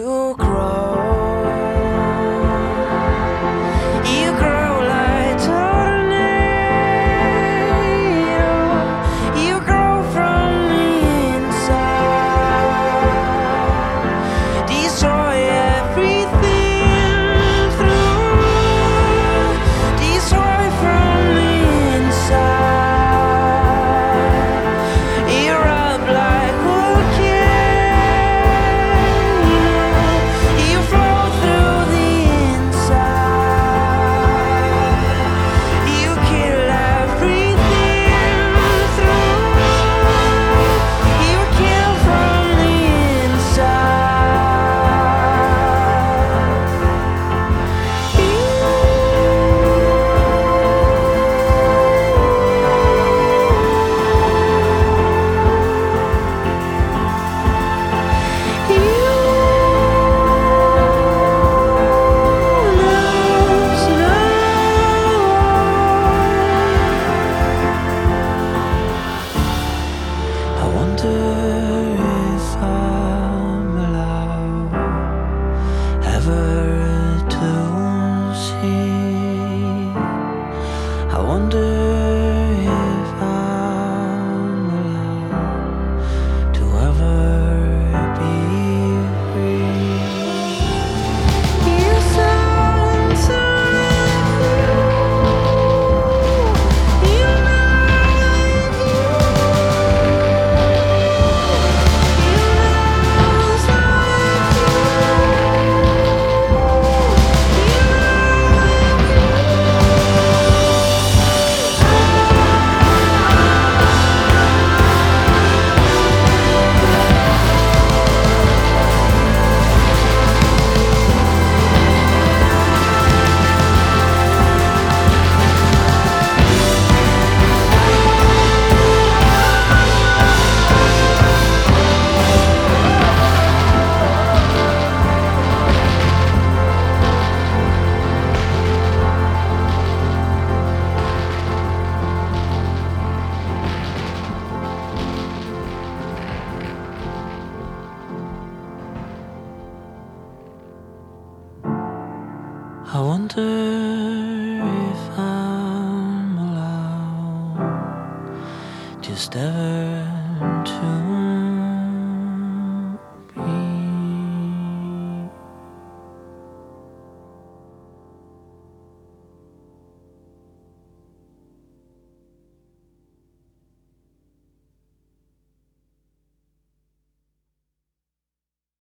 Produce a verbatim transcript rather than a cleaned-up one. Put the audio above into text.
you grow. You grow like tornado. You grow from the inside. Destroy everything through. Destroy from the inside. Erupt like volcano. You flow through the inside. You kill everything through. You kill from the I wonder if I'm allowed ever to see. I wonder if I'm allowed to ever be free. You sound so you. You I wonder if I'm allowed just ever to